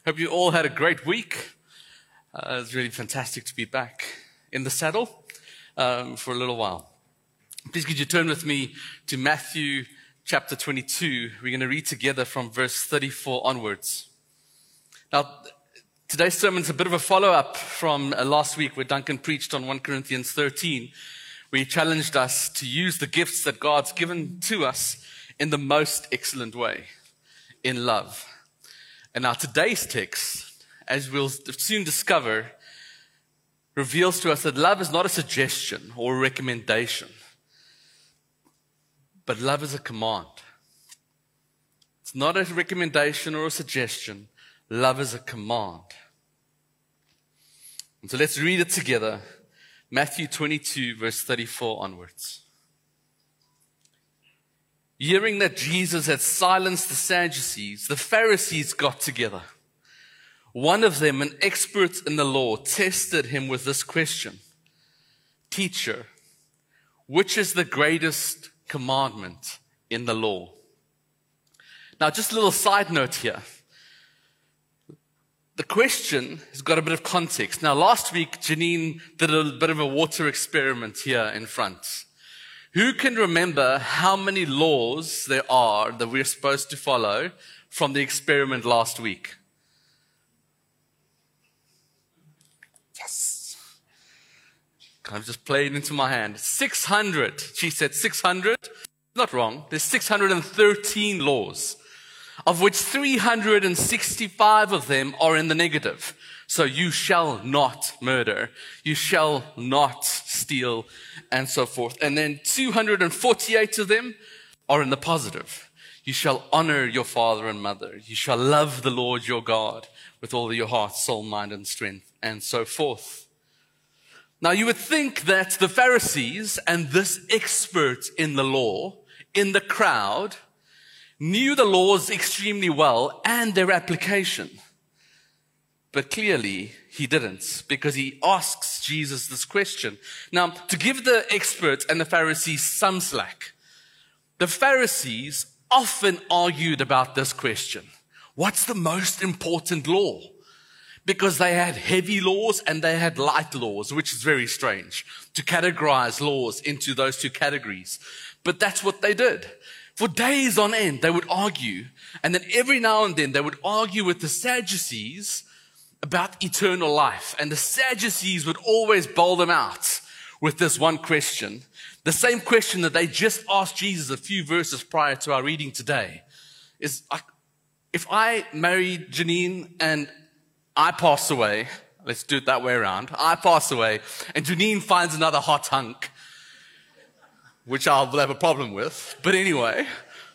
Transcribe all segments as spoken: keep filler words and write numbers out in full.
Hope you all had a great week. Uh, it's really fantastic to be back in the saddle um, for a little while. Please could you turn with me to Matthew chapter twenty-two. We're going to read together from verse thirty-four onwards. Now, today's sermon is a bit of a follow-up from uh, last week where Duncan preached on First Corinthians thirteen, where he challenged us to use the gifts that God's given to us in the most excellent way, in love. And now today's text, as we'll soon discover, reveals to us that love is not a suggestion or a recommendation, but love is a command. It's not a recommendation or a suggestion. Love is a command. And so let's read it together. Matthew twenty-two, verse thirty-four onwards. Hearing that Jesus had silenced the Sadducees, the Pharisees got together. One of them, an expert in the law, tested him with this question. Teacher, which is the greatest commandment in the law? Now, just a little side note here. The question has got a bit of context. Now, last week, Janine did a bit of a water experiment here in front. Who can remember how many laws there are that we're supposed to follow from the experiment last week? Yes. Kind of just played into my hand. six hundred. She said six hundred. Not wrong. There's six hundred thirteen laws, of which three hundred sixty-five of them are in the negative. So you shall not murder, you shall not steal, and so forth. And then two hundred forty-eight of them are in the positive. You shall honor your father and mother. You shall love the Lord your God with all your heart, soul, mind, and strength, and so forth. Now you would think that the Pharisees and this expert in the law, in the crowd, knew the laws extremely well and their application. But clearly, he didn't, because he asks Jesus this question. Now, to give the experts and the Pharisees some slack, the Pharisees often argued about this question. What's the most important law? Because they had heavy laws and they had light laws, which is very strange, to categorize laws into those two categories. But that's what they did. For days on end, they would argue, and then every now and then they would argue with the Sadducees about eternal life. And the Sadducees would always bowl them out with this one question. The same question that they just asked Jesus a few verses prior to our reading today is, if I marry Janine and I pass away, let's do it that way around, I pass away and Janine finds another hot hunk, which I'll have a problem with, but anyway,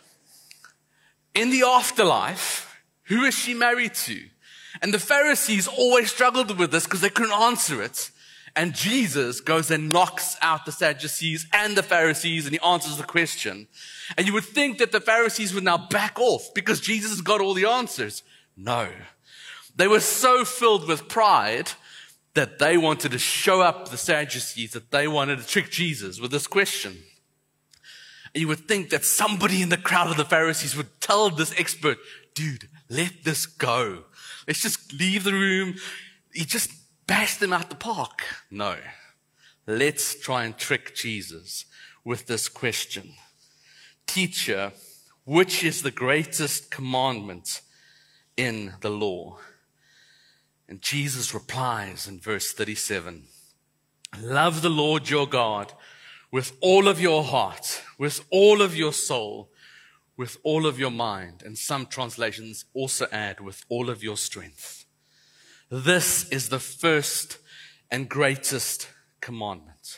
in the afterlife, who is she married to? And the Pharisees always struggled with this because they couldn't answer it. And Jesus goes and knocks out the Sadducees and the Pharisees, and he answers the question. And you would think that the Pharisees would now back off because Jesus has got all the answers. No. They were so filled with pride that they wanted to show up the Sadducees, that they wanted to trick Jesus with this question. And you would think that somebody in the crowd of the Pharisees would tell this expert, dude, let this go. Let's just leave the room. He just bashed them out the park. No. Let's try and trick Jesus with this question. Teacher, which is the greatest commandment in the law? And Jesus replies in verse thirty-seven, love the Lord your God with all of your heart, with all of your soul, with all of your mind, and some translations also add with all of your strength. This is the first and greatest commandment.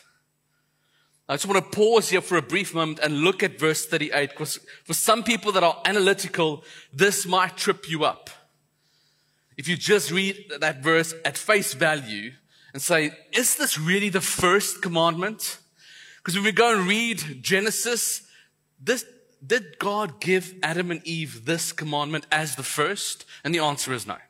I just want to pause here for a brief moment and look at verse thirty-eight, because for some people that are analytical, this might trip you up. If you just read that verse at face value and say, is this really the first commandment? Because when we go and read Genesis, this did God give Adam and Eve this commandment as the first? And the answer is no.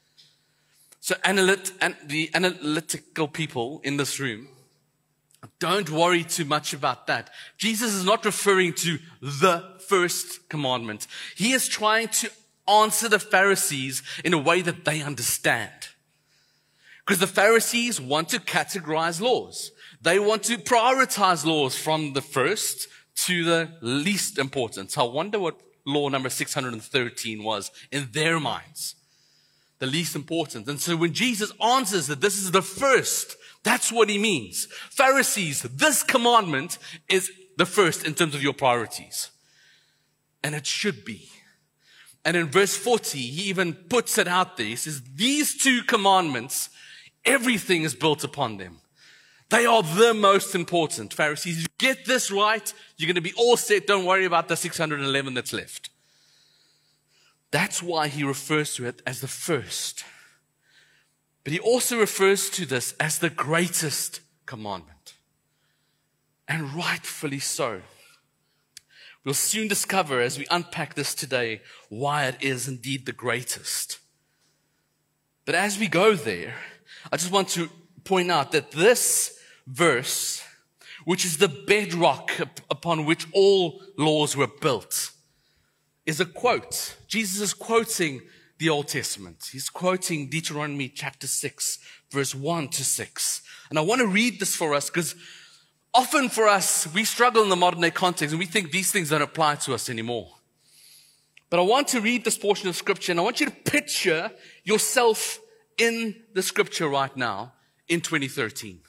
So analyt, and the analytical people in this room, don't worry too much about that. Jesus is not referring to the first commandment. He is trying to answer the Pharisees in a way that they understand. Because the Pharisees want to categorize laws. They want to prioritize laws from the first to the least important. I wonder what law number six hundred thirteen was in their minds. The least important. And so when Jesus answers that this is the first, that's what he means. Pharisees, this commandment is the first in terms of your priorities. And it should be. And in verse forty, he even puts it out there. He says, these two commandments, everything is built upon them. They are the most important. Pharisees, you get this right, you're going to be all set. Don't worry about the six hundred eleven that's left. That's why he refers to it as the first. But he also refers to this as the greatest commandment. And rightfully so. We'll soon discover as we unpack this today why it is indeed the greatest. But as we go there, I just want to point out that this verse, which is the bedrock upon which all laws were built, is a quote. Jesus is quoting the Old Testament. He's quoting Deuteronomy chapter six, verse one to six. And I want to read this for us because often for us, we struggle in the modern day context and we think these things don't apply to us anymore. But I want to read this portion of scripture and I want you to picture yourself in the scripture right now in twenty thirteen.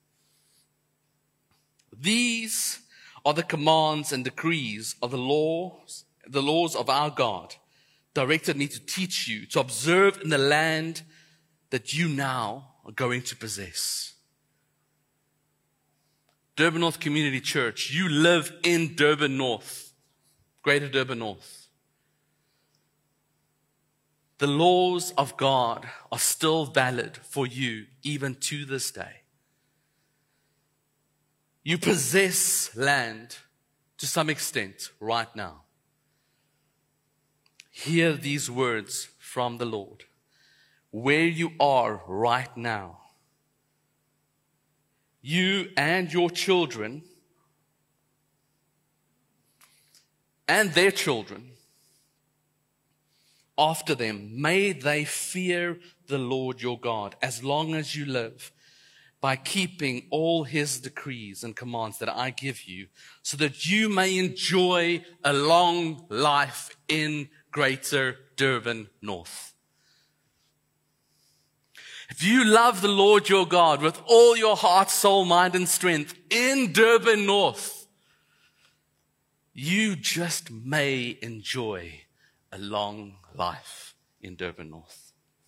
These are the commands and decrees of the laws, the laws of our God, directed me to teach you, to observe in the land that you now are going to possess. Durban North Community Church, you live in Durban North, Greater Durban North. The laws of God are still valid for you even to this day. You possess land to some extent right now. Hear these words from the Lord. Where you are right now, you and your children and their children after them, may they fear the Lord your God as long as you live, by keeping all his decrees and commands that I give you, so that you may enjoy a long life in Greater Durban North. If you love the Lord your God with all your heart, soul, mind, and strength in Durban North, you just may enjoy a long life in Durban North.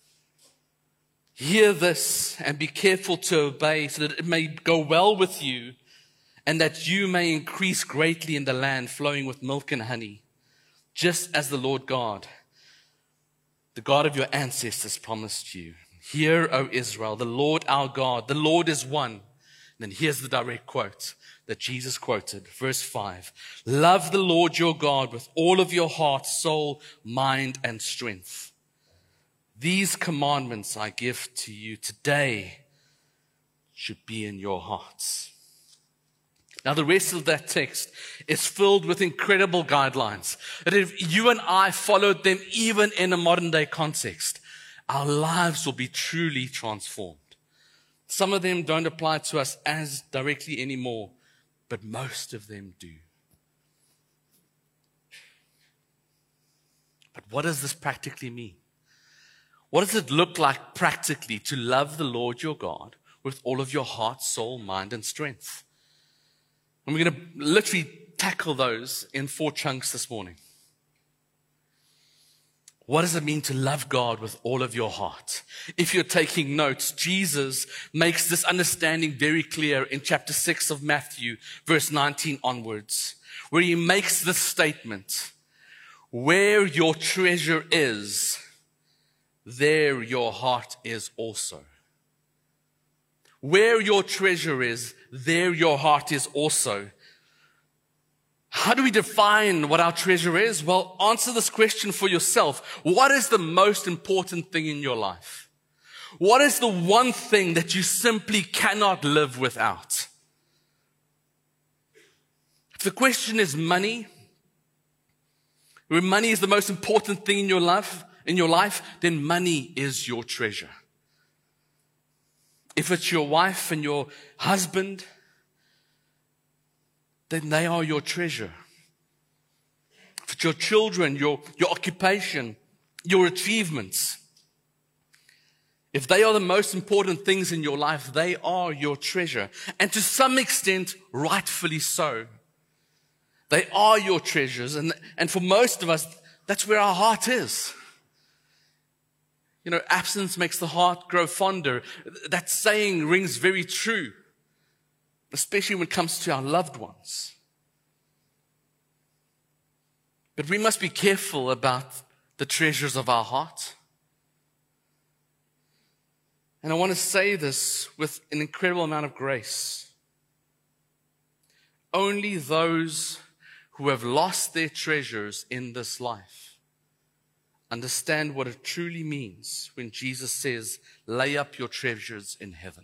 Hear this and be careful to obey so that it may go well with you and that you may increase greatly in the land flowing with milk and honey, just as the Lord God, the God of your ancestors, promised you. Hear, O Israel, the Lord our God, the Lord is one. And then here's the direct quote that Jesus quoted, verse five. Love the Lord your God with all of your heart, soul, mind, and strength. These commandments I give to you today should be in your hearts. Now, the rest of that text is filled with incredible guidelines that if you and I followed them even in a modern day context, our lives will be truly transformed. Some of them don't apply to us as directly anymore, but most of them do. But what does this practically mean? What does it look like practically to love the Lord your God with all of your heart, soul, mind, and strength? And we're going to literally tackle those in four chunks this morning. What does it mean to love God with all of your heart? If you're taking notes, Jesus makes this understanding very clear in chapter six of Matthew, verse nineteen onwards, where he makes this statement, where your treasure is, there your heart is also. Where your treasure is, there your heart is also. How do we define what our treasure is? Well, answer this question for yourself. What is the most important thing in your life? What is the one thing that you simply cannot live without? If the question is money, When money is the most important thing in your life, in your life, then money is your treasure. If it's your wife and your husband, then they are your treasure. If it's your children, your, your occupation, your achievements, if they are the most important things in your life, they are your treasure. And to some extent, rightfully so. They are your treasures. And, and for most of us, that's where our heart is. You know, absence makes the heart grow fonder. That saying rings very true, especially when it comes to our loved ones. But we must be careful about the treasures of our heart. And I want to say this with an incredible amount of grace. Only those who have lost their treasures in this life understand what it truly means when Jesus says, lay up your treasures in heaven.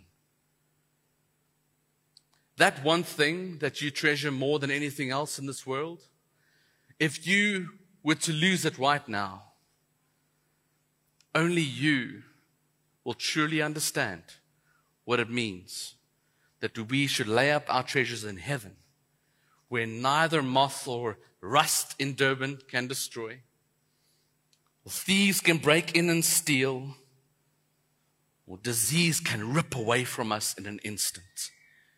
That one thing that you treasure more than anything else in this world, if you were to lose it right now, only you will truly understand what it means that we should lay up our treasures in heaven, where neither moth or rust in Durban can destroy, or thieves can break in and steal, or disease can rip away from us in an instant.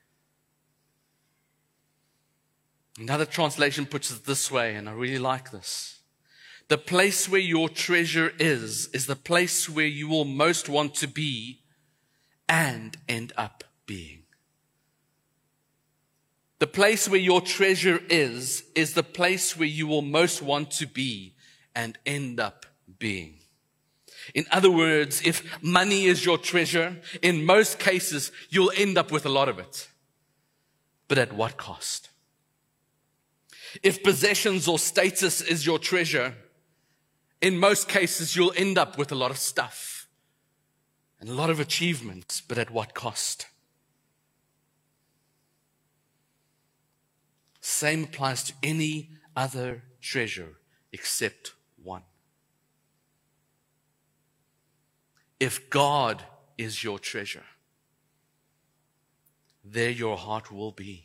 Another translation puts it this way, and I really like this. The place where your treasure is, is the place where you will most want to be and end up being. The place where your treasure is, is the place where you will most want to be and end up being. In other words, if money is your treasure, in most cases, you'll end up with a lot of it. But at what cost? If possessions or status is your treasure, in most cases, you'll end up with a lot of stuff and a lot of achievements, but at what cost? Same applies to any other treasure except one. If God is your treasure, there your heart will be.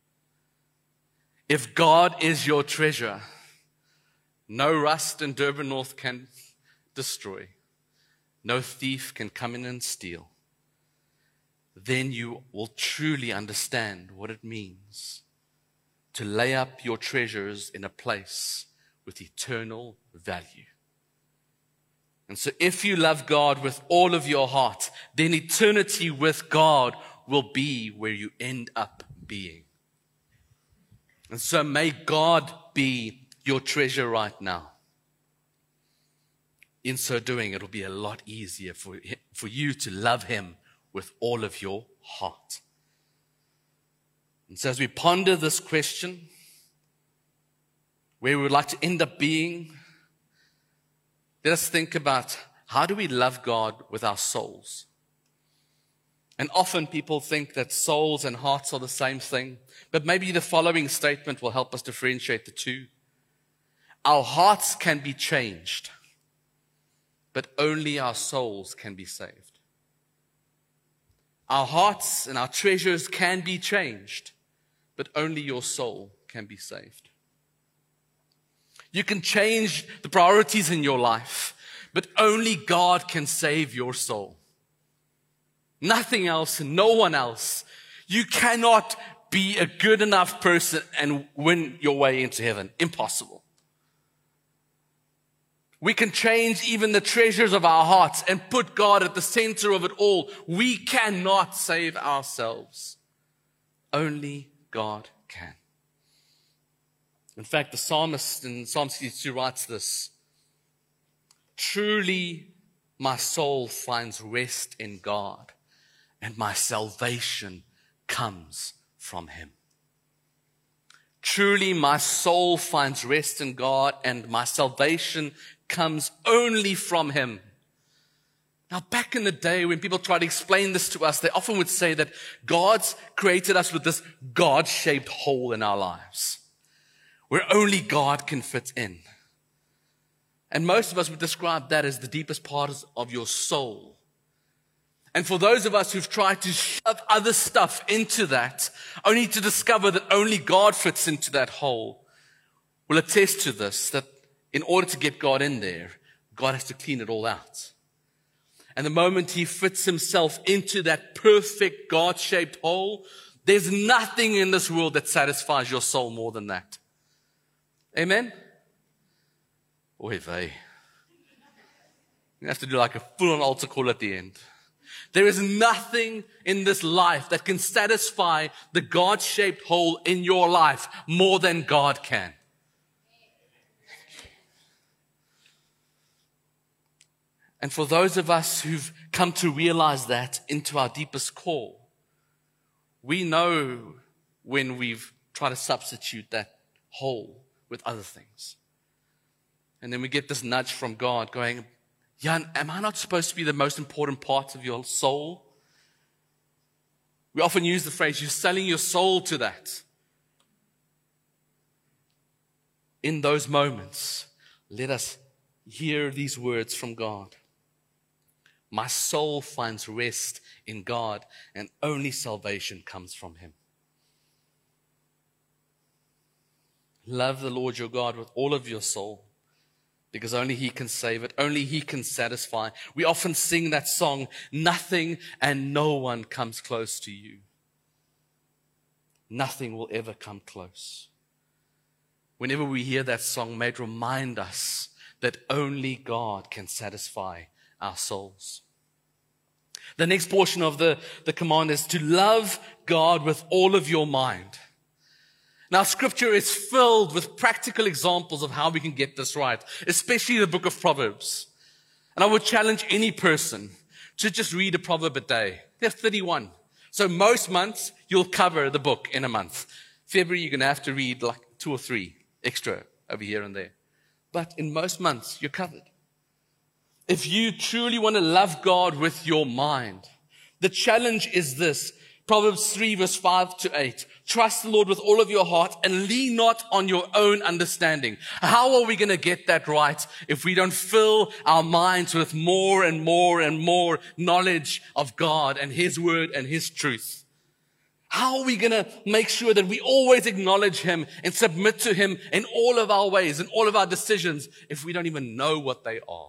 If God is your treasure, no rust in Durban North can destroy. No thief can come in and steal. Then you will truly understand what it means to lay up your treasures in a place with eternal value. And so if you love God with all of your heart, then eternity with God will be where you end up being. And so may God be your treasure right now. In so doing, it'll be a lot easier for, for you to love Him with all of your heart. And so as we ponder this question, where we would like to end up being, let us think about how do we love God with our souls? And often people think that souls and hearts are the same thing, but maybe the following statement will help us differentiate the two. Our hearts can be changed, but only our souls can be saved. Our hearts and our treasures can be changed, but only your soul can be saved. You can change the priorities in your life, but only God can save your soul. Nothing else and no one else. You cannot be a good enough person and win your way into heaven. Impossible. We can change even the treasures of our hearts and put God at the center of it all. We cannot save ourselves. Only God can. In fact, the psalmist in Psalm sixty-two writes this: truly my soul finds rest in God, and my salvation comes from Him. Truly my soul finds rest in God, and my salvation comes only from Him. Now, back in the day when people try to explain this to us, they often would say that God's created us with this God-shaped hole in our lives, where only God can fit in. And most of us would describe that as the deepest part of your soul. And for those of us who've tried to shove other stuff into that, only to discover that only God fits into that hole, will attest to this, that in order to get God in there, God has to clean it all out. And the moment He fits Himself into that perfect God-shaped hole, there's nothing in this world that satisfies your soul more than that. Amen? Oy vey. You have to do like a full-on altar call at the end. There is nothing in this life that can satisfy the God-shaped hole in your life more than God can. And for those of us who've come to realize that into our deepest core, we know when we've tried to substitute that hole with other things. And then we get this nudge from God going, Jan, am I not supposed to be the most important part of your soul? We often use the phrase, you're selling your soul to that. In those moments, let us hear these words from God. My soul finds rest in God, and only salvation comes from Him. Love the Lord your God with all of your soul, because only He can save it. Only He can satisfy. We often sing that song, nothing and no one comes close to you. Nothing will ever come close. Whenever we hear that song, may it remind us that only God can satisfy our souls. The next portion of the, the command is to love God with all of your mind. Now, Scripture is filled with practical examples of how we can get this right, especially the book of Proverbs. And I would challenge any person to just read a proverb a day. There's thirty-one. So most months, you'll cover the book in a month. February, you're going to have to read like two or three extra over here and there. But in most months, you're covered. If you truly want to love God with your mind, the challenge is this. Proverbs three verse five to eight. Trust the Lord with all of your heart and lean not on your own understanding. How are we going to get that right if we don't fill our minds with more and more and more knowledge of God and His word and His truth? How are we going to make sure that we always acknowledge Him and submit to Him in all of our ways and all of our decisions if we don't even know what they are?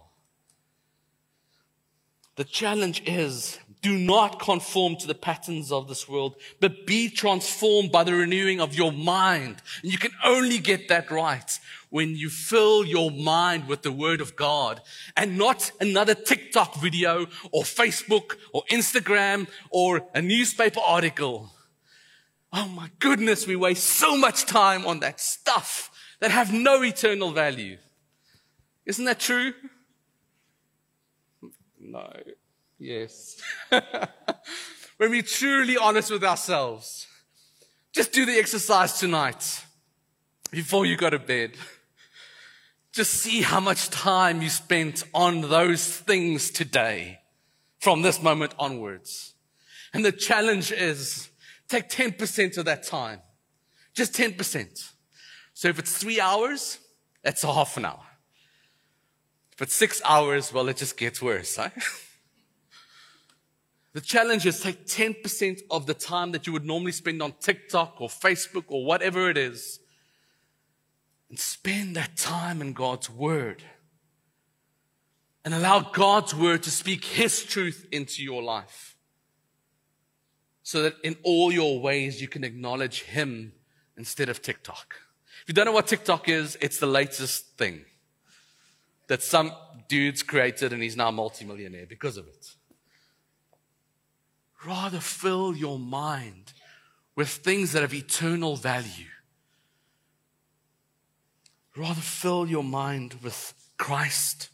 The challenge is, do not conform to the patterns of this world, but be transformed by the renewing of your mind. And you can only get that right when you fill your mind with the Word of God and not another TikTok video or Facebook or Instagram or a newspaper article. Oh my goodness, we waste so much time on that stuff that have no eternal value. Isn't that true? No. Yes. When we're truly honest with ourselves, just do the exercise tonight before you go to bed. Just see how much time you spent on those things today from this moment onwards. And the challenge is, take ten percent of that time. Just ten percent. So if it's three hours, that's a half an hour. If it's six hours, well, it just gets worse, right? The challenge is take ten percent of the time that you would normally spend on TikTok or Facebook or whatever it is, and spend that time in God's Word. And allow God's Word to speak His truth into your life. So that in all your ways you can acknowledge Him instead of TikTok. If you don't know what TikTok is, it's the latest thing that some dude's created and he's now a multimillionaire because of it. Rather fill your mind with things that have eternal value. Rather fill your mind with Christ.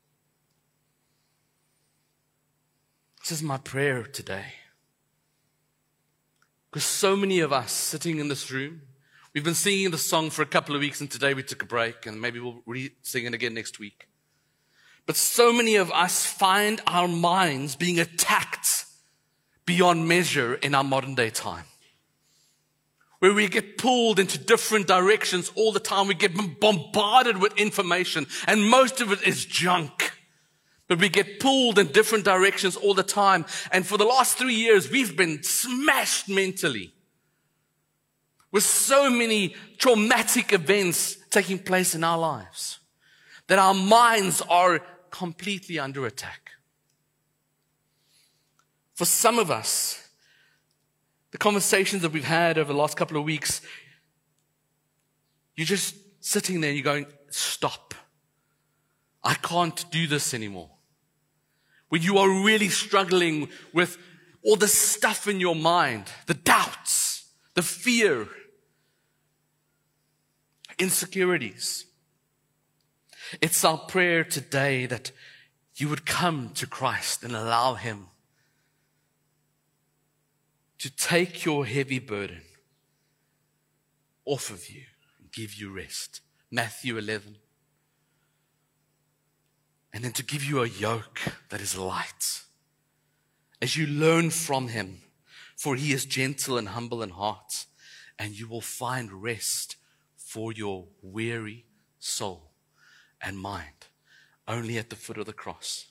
This is my prayer today. Because so many of us sitting in this room, we've been singing the song for a couple of weeks and today we took a break and maybe we'll re-sing it again next week. But so many of us find our minds being attacked beyond measure in our modern day time. where we get pulled into different directions all the time. We get bombarded with information, and most of it is junk. But we get pulled in different directions all the time. And for the last three years, we've been smashed mentally with so many traumatic events taking place in our lives that our minds are completely under attack. For some of us, the conversations that we've had over the last couple of weeks, you're just sitting there and you're going, stop. I can't do this anymore. When you are really struggling with all the stuff in your mind, the doubts, the fear, insecurities. It's our prayer today that you would come to Christ and allow Him to take your heavy burden off of you and give you rest. Matthew eleven. And then to give you a yoke that is light. As you learn from Him, for He is gentle and humble in heart, and you will find rest for your weary soul and mind, only at the foot of the cross.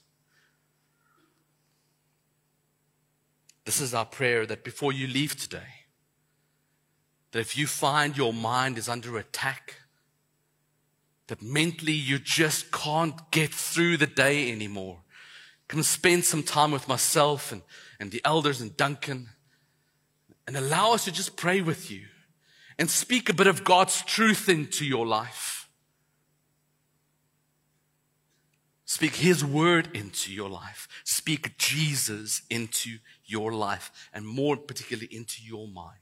This is our prayer, that before you leave today, that if you find your mind is under attack, that mentally you just can't get through the day anymore, come spend some time with myself and, and the elders and Duncan, and allow us to just pray with you and speak a bit of God's truth into your life. Speak His word into your life. Speak Jesus into your life, and more particularly into your mind.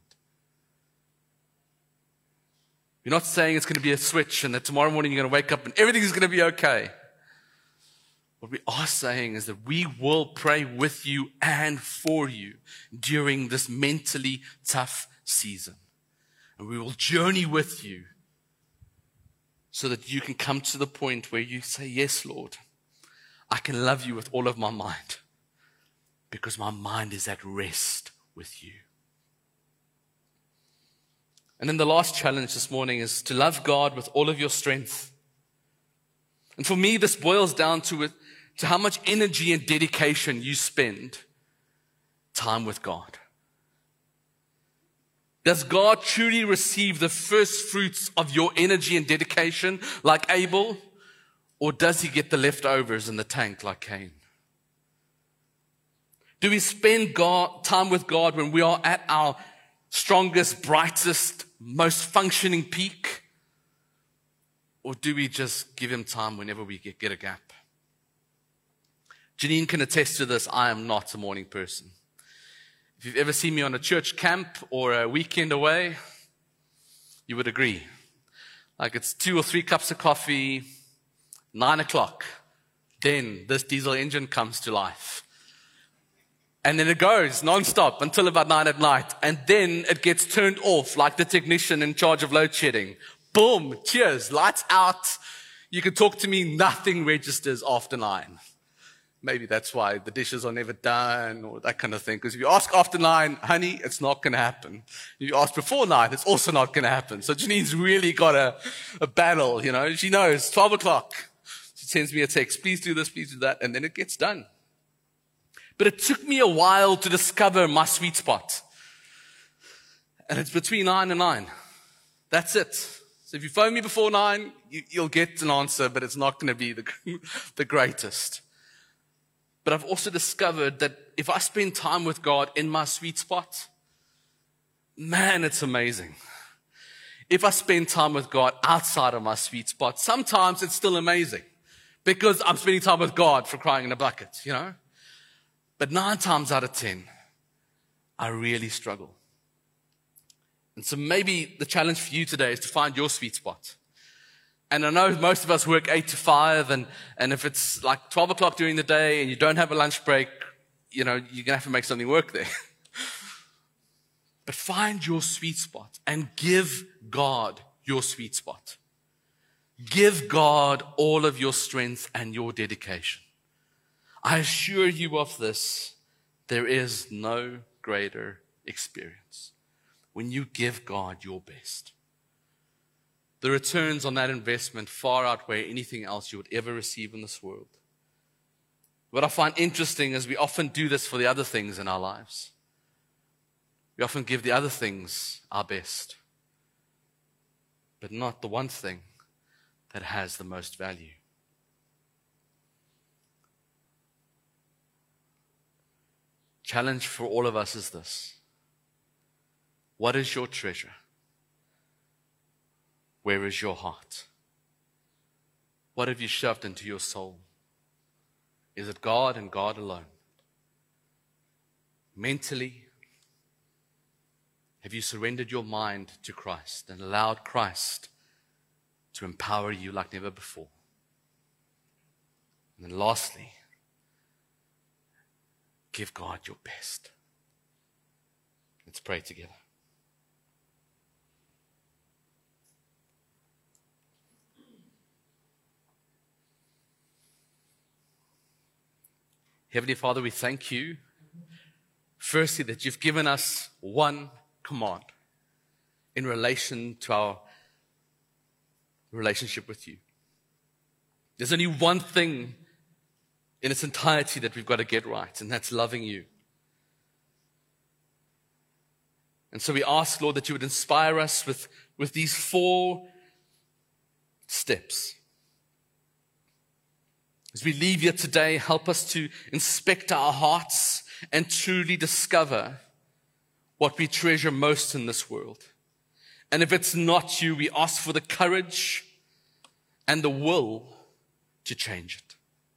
We're not saying it's going to be a switch and that tomorrow morning you're going to wake up and everything is going to be okay. What we are saying is that we will pray with you and for you during this mentally tough season. And we will journey with you so that you can come to the point where you say, yes, Lord, I can love you with all of my mind because my mind is at rest with you. And then the last challenge this morning is to love God with all of your strength. And for me, this boils down to, it, to how much energy and dedication you spend time with God. Does God truly receive the first fruits of your energy and dedication like Abel? Or does He get the leftovers in the tank like Cain? Do we spend God, time with God when we are at our strongest, brightest, most functioning peak? Or do we just give Him time whenever we get, get a gap? Janine can attest to this. I am not a morning person. If you've ever seen me on a church camp or a weekend away, you would agree. Like it's two or three cups of coffee, nine o'clock. Then this diesel engine comes to life. And then it goes nonstop until about nine at night. And then it gets turned off like the technician in charge of load shedding. Boom, cheers, lights out. You can talk to me, nothing registers after nine. Maybe that's why the dishes are never done or that kind of thing. Because if you ask after nine, honey, it's not going to happen. If you ask before nine, it's also not going to happen. So Janine's really got a, a battle, you know. She knows, twelve o'clock. She sends me a text, please do this, please do that. And then it gets done. But it took me a while to discover my sweet spot. And it's between nine and nine. That's it. So if you phone me before nine, you, you'll get an answer, but it's not going to be the, the greatest. But I've also discovered that if I spend time with God in my sweet spot, man, it's amazing. If I spend time with God outside of my sweet spot, sometimes it's still amazing because I'm spending time with God for crying in a bucket, you know. But nine times out of ten, I really struggle. And so maybe the challenge for you today is to find your sweet spot. And I know most of us work eight to five, and, and if it's like twelve o'clock during the day and you don't have a lunch break, you know, you're going to have to make something work there. But find your sweet spot and give God your sweet spot. Give God all of your strength and your dedication. I assure you of this, there is no greater experience. when you give God your best. The returns on that investment far outweigh anything else you would ever receive in this world. What I find interesting is we often do this for the other things in our lives. We often give the other things our best, but not the one thing that has the most value. Challenge for all of us is this. What is your treasure? Where is your heart? What have you shoved into your soul? Is it God and God alone? Mentally, have you surrendered your mind to Christ and allowed Christ to empower you like never before? And then lastly, give God your best. Let's pray together. Heavenly Father, we thank you, firstly, that you've given us one command in relation to our relationship with you. There's only one thing in its entirety that we've got to get right, and that's loving you. And so we ask, Lord, that you would inspire us with, with these four steps. As we leave here today, help us to inspect our hearts and truly discover what we treasure most in this world. And if it's not you, we ask for the courage and the will to change it.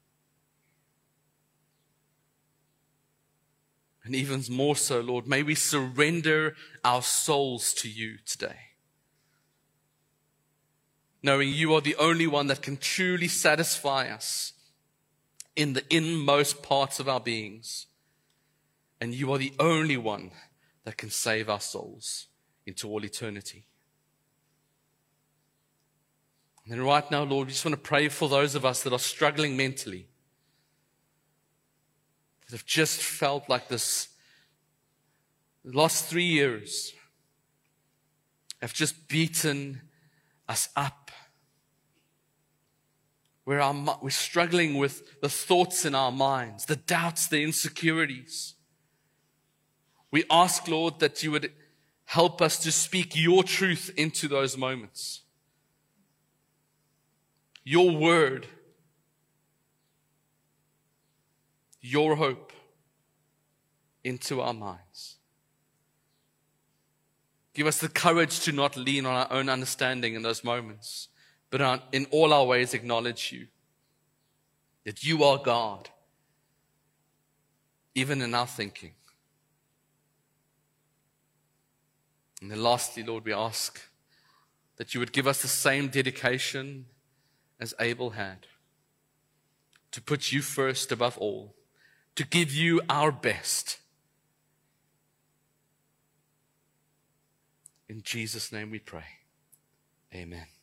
And even more so, Lord, may we surrender our souls to you today, knowing you are the only one that can truly satisfy us in the inmost parts of our beings. And you are the only one that can save our souls into all eternity. And then right now, Lord, we just want to pray for those of us that are struggling mentally, that have just felt like this the last three years have just beaten us up. Where our, we're struggling with the thoughts in our minds, the doubts, the insecurities. We ask, Lord, that you would help us to speak your truth into those moments. Your word. Your hope into our minds. Give us the courage to not lean on our own understanding in those moments, but in all our ways acknowledge you, that you are God, even in our thinking. And then lastly, Lord, we ask that you would give us the same dedication as Abel had, to put you first above all, to give you our best. In Jesus' name we pray. Amen.